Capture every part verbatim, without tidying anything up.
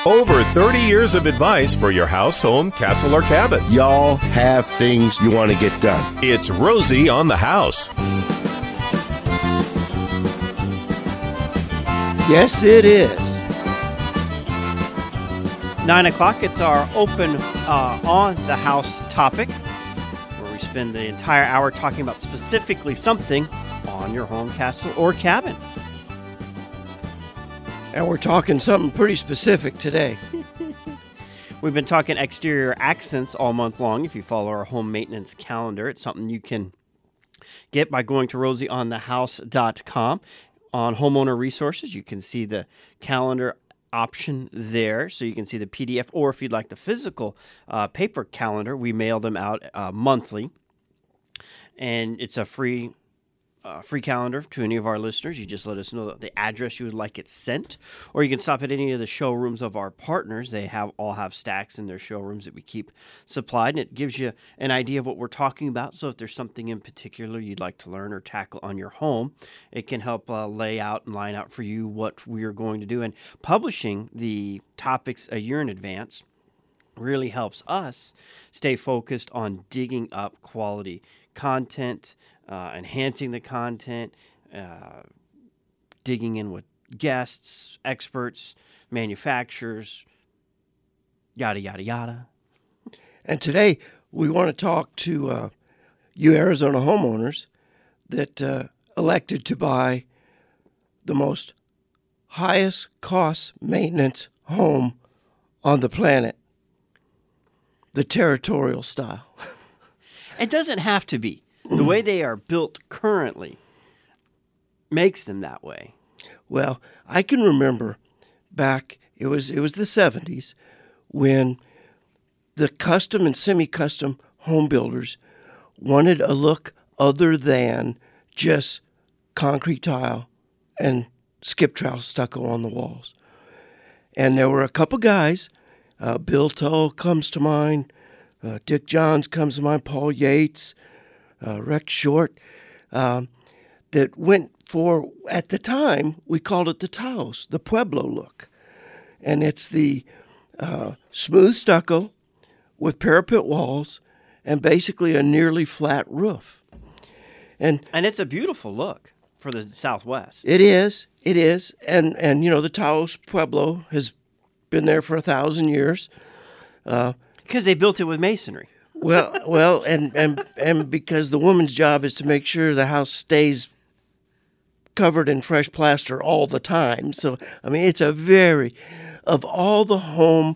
Over thirty years of advice for your house, home, castle, or cabin. Y'all have things you want to get done. It's Rosie on the House. Yes, it is. Nine o'clock, it's our open uh, on the house topic, where we spend the entire hour talking about specifically something on your home, castle, or cabin. And we're talking something pretty specific today. We've been talking exterior accents all month long. If you follow our home maintenance calendar, it's something you can get by going to rosie on the house dot com. On homeowner resources, you can see the calendar option there, so you can see the P D F, or if you'd like the physical uh, paper calendar, we mail them out uh, monthly, and it's a free uh, free calendar to any of our listeners. You just let us know the address you would like it sent, or you can stop at any of the showrooms of our partners. They have all have stacks in their showrooms that we keep supplied, and it gives you an idea of what we're talking about. So if there's something in particular you'd like to learn or tackle on your home, it can help uh, lay out and line out for you what we're going to do. And publishing the topics a year in advance really helps us stay focused on digging up quality content, uh, enhancing the content, uh, digging in with guests, experts, manufacturers, yada, yada, yada. And today we want to talk to uh, you Arizona homeowners that uh, elected to buy the most highest cost maintenance home on the planet, the territorial style. It doesn't have to be. The way they are built currently makes them that way. Well, I can remember back, it was it was the seventies, when the custom and semi-custom home builders wanted a look other than just concrete tile and skip trowel stucco on the walls. And there were a couple guys, uh, Bill Tull comes to mind, uh, Dick Johns comes to mind, Paul Yates, uh, Rex Short, um, that went for, at the time, we called it the Taos, the Pueblo look. And it's the uh, smooth stucco with parapet walls and basically a nearly flat roof. And and it's a beautiful look for the Southwest. It is. It is. And, and you know, the Taos Pueblo has been there for a thousand years. Because uh, they built it with masonry. Well, well, and, and, and because the woman's job is to make sure the house stays covered in fresh plaster all the time. So, I mean, it's a very, of all the home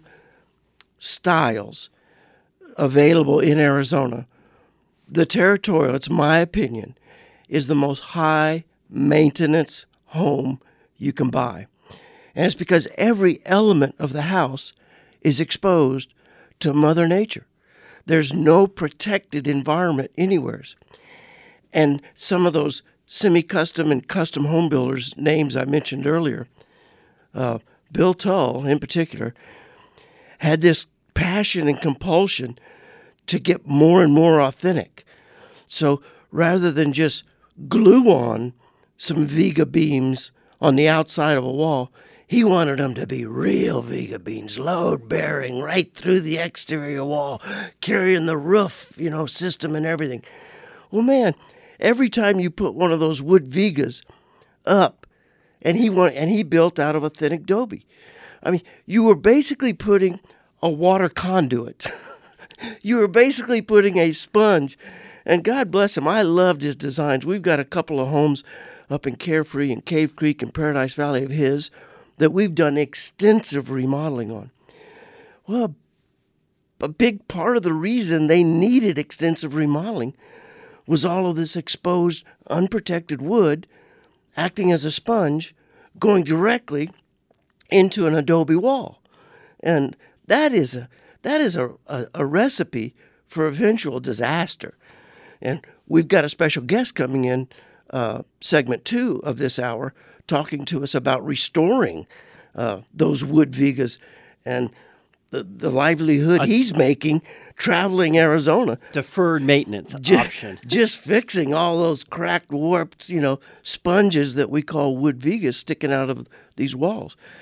styles available in Arizona, the territorial, it's my opinion, is the most high maintenance home you can buy. And it's because every element of the house is exposed to Mother Nature. There's no protected environment anywhere. And some of those semi-custom and custom home builders' names I mentioned earlier, uh, Bill Tull in particular, had this passion and compulsion to get more and more authentic. So rather than just glue on some Viga beams on the outside of a wall, he wanted them to be real Viga beams, load-bearing right through the exterior wall, carrying the roof, you know, system and everything. Well, man, every time you put one of those wood Vigas up, and he want, and he built out of authentic adobe, I mean, you were basically putting a water conduit. You were basically putting a sponge. And God bless him, I loved his designs. We've got a couple of homes up in Carefree and Cave Creek and Paradise Valley of his that we've done extensive remodeling on. Well, a big part of the reason they needed extensive remodeling was all of this exposed, unprotected wood acting as a sponge going directly into an adobe wall. And that is a that is a, a, a recipe for eventual disaster. And we've got a special guest coming in uh, segment two of this hour talking to us about restoring uh, those wood Vigas and the, the livelihood a, he's making traveling Arizona. Deferred maintenance just, option. Just fixing all those cracked, warped, you know, sponges that we call wood Vigas sticking out of these walls.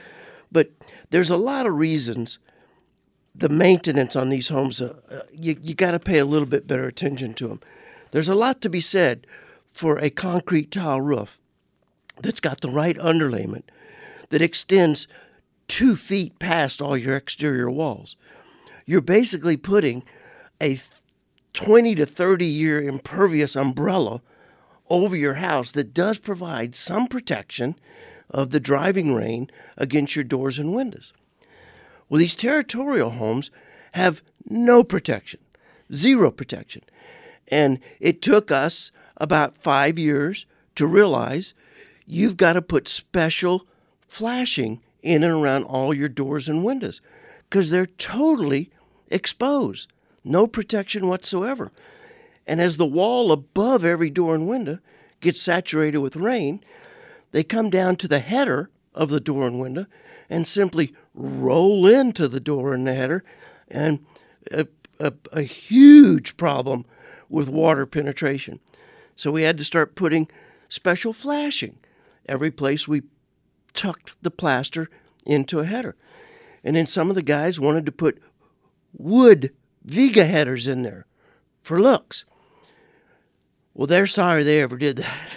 But there's a lot of reasons the maintenance on these homes, uh, uh, you, you got to pay a little bit better attention to them. There's a lot to be said for a concrete tile roof that's got the right underlayment that extends two feet past all your exterior walls. You're basically putting a twenty to thirty year impervious umbrella over your house that does provide some protection of the driving rain against your doors and windows. Well, these territorial homes have no protection, zero protection. And it took us about five years to realize you've got to put special flashing in and around all your doors and windows because they're totally exposed, no protection whatsoever. And as the wall above every door and window gets saturated with rain, they come down to the header of the door and window and simply roll into the door and the header, and a, a, a huge problem with water penetration. So we had to start putting special flashing every place we tucked the plaster into a header. And then some of the guys wanted to put wood Viga headers in there for looks. Well, they're sorry they ever did that.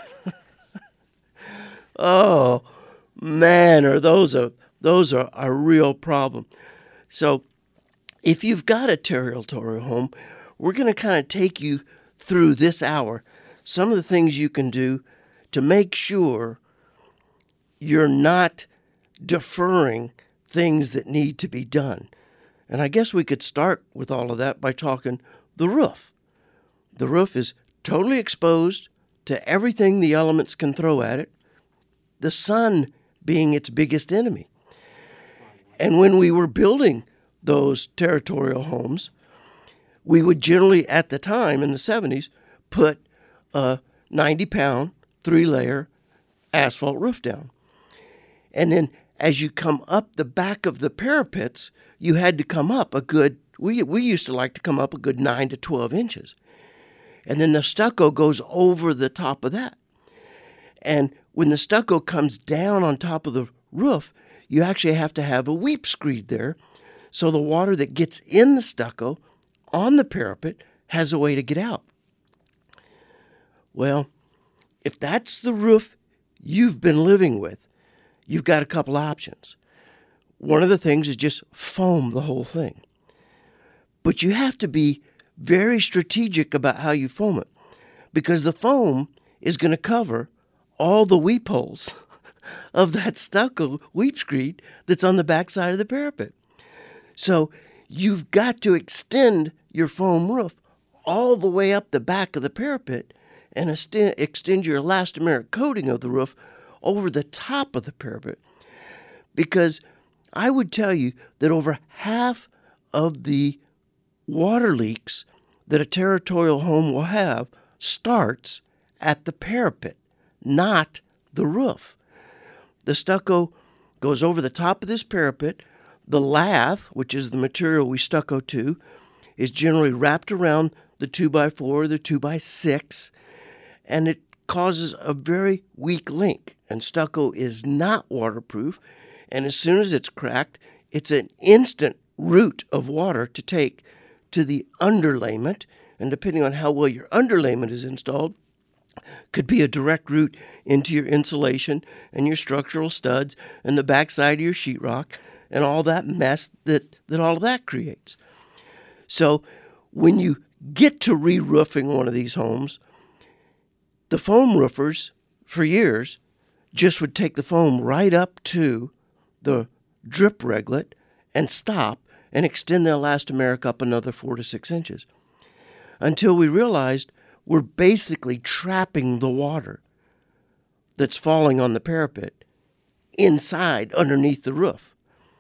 Oh, man, are those a those are a real problem. So if you've got a territorial home, we're going to kind of take you through this hour some of the things you can do to make sure you're not deferring things that need to be done. And I guess we could start with all of that by talking the roof. The roof is totally exposed to everything the elements can throw at it, the sun being its biggest enemy. And when we were building those territorial homes, we would generally, at the time in the seventies, put a ninety pound, three layer asphalt roof down. And then as you come up the back of the parapets, you had to come up a good, we, we used to like to come up a good nine to twelve inches. And then the stucco goes over the top of that. And when the stucco comes down on top of the roof, you actually have to have a weep screed there so the water that gets in the stucco on the parapet has a way to get out. Well, if that's the roof you've been living with, you've got a couple options. One of the things is just foam the whole thing. But you have to be very strategic about how you foam it, because the foam is going to cover all the weep holes of that stucco weep screed that's on the backside of the parapet. So you've got to extend your foam roof all the way up the back of the parapet and extend your elastomeric coating of the roof over the top of the parapet. Because I would tell you that over half of the water leaks that a territorial home will have starts at the parapet, not the roof. The stucco goes over the top of this parapet. The lath, which is the material we stucco to, is generally wrapped around the two by four or the two by six, and it causes a very weak link. And stucco is not waterproof, and as soon as it's cracked, it's an instant route of water to take to the underlayment, and depending on how well your underlayment is installed, could be a direct route into your insulation and your structural studs and the backside of your sheetrock and all that mess that, that all of that creates. So when you get to re-roofing one of these homes, the foam roofers for years just would take the foam right up to the drip reglet and stop and extend the elastomeric up another four to six inches until we realized we're basically trapping the water that's falling on the parapet inside underneath the roof.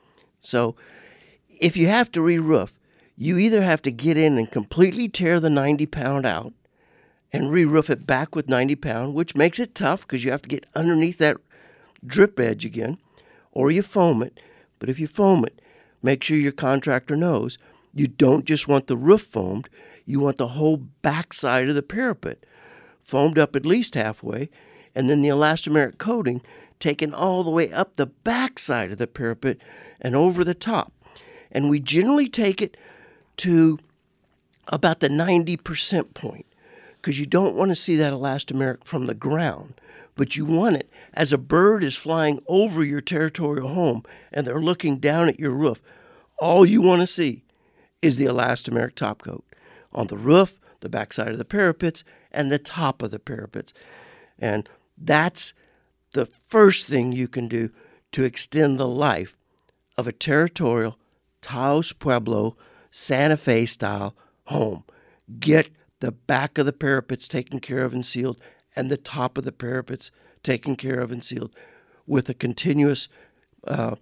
So if you have to re-roof, you either have to get in and completely tear the ninety pound out and re-roof it back with ninety pound, which makes it tough because you have to get underneath that drip edge again, or you foam it. But if you foam it, make sure your contractor knows you don't just want the roof foamed, you want the whole backside of the parapet foamed up at least halfway, and then the elastomeric coating taken all the way up the back side of the parapet and over the top. And we generally take it to about the ninety percent point, because you don't want to see that elastomeric from the ground, but you want it as a bird is flying over your territorial home and they're looking down at your roof. All you want to see is the elastomeric topcoat on the roof, the backside of the parapets, and the top of the parapets. And that's the first thing you can do to extend the life of a territorial Taos Pueblo Santa Fe style home. Get the back of the parapets taken care of and sealed, and the top of the parapets taken care of and sealed with a continuous uh,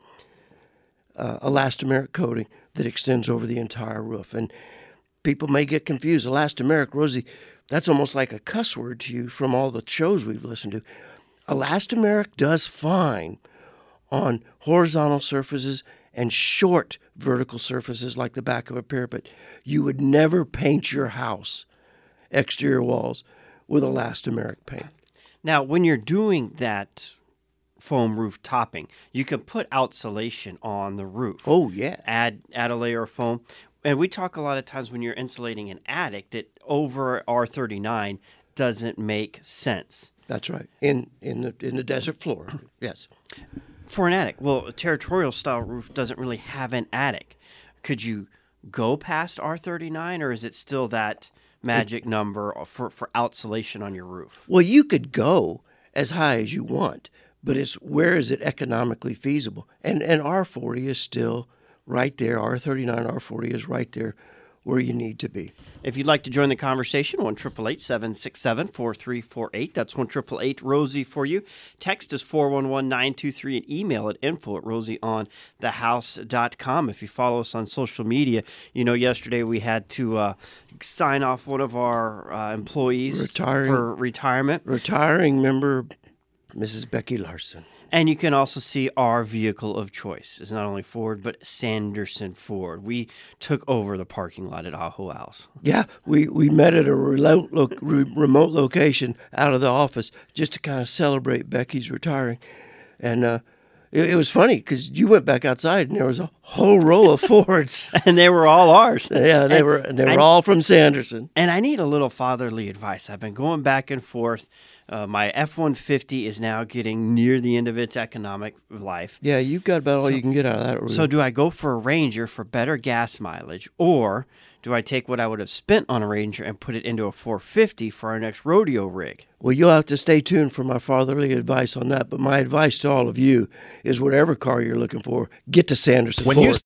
uh, elastomeric coating that extends over the entire roof. And people may get confused. Elastomeric, Rosie, that's almost like a cuss word to you from all the shows we've listened to. Elastomeric does fine on horizontal surfaces and short vertical surfaces like the back of a parapet. You would never paint your house, exterior walls, with elastomeric paint. Now, when you're doing that foam roof topping, you can put outsulation on the roof. Oh, yeah. Add add a layer of foam. And we talk a lot of times when you're insulating an attic that over R thirty-nine doesn't make sense. That's right. In in the in the desert floor. Yes. For an attic. Well, a territorial style roof doesn't really have an attic. Could you go past R thirty-nine, or is it still that magic number for, for outsulation on your roof? Well, you could go as high as you want, but it's where is it economically feasible? And and R forty is still right there. R thirty-nine, R forty is right there where you need to be. If you'd like to join the conversation, one eight eight eight, seven six seven, four three four eight. That's one eight eight eight, Rosie for you. Text is four one one, nine two three and email at info at rosie on the house dot com. If you follow us on social media, you know yesterday we had to uh, sign off one of our uh, employees Retiring. for retirement. Retiring member, Missus Becky Larson. And you can also see our vehicle of choice is not only Ford, but Sanderson Ford. We took over the parking lot at Ajo House. Yeah, we, we met at a remote, lo- re- remote location out of the office just to kind of celebrate Becky's retiring. And uh, it, it was funny because you went back outside and there was a whole row of Fords. And they were all ours. Yeah, they and, were they were I, all from Sanderson. And I need a little fatherly advice. I've been going back and forth. Uh, my F one fifty is now getting near the end of its economic life. Yeah, you've got about all so, you can get out of that. Really. So do I go for a Ranger for better gas mileage, or do I take what I would have spent on a Ranger and put it into a four fifty for our next rodeo rig? Well, you'll have to stay tuned for my fatherly advice on that. But my advice to all of you is whatever car you're looking for, get to Sanderson When Ford. you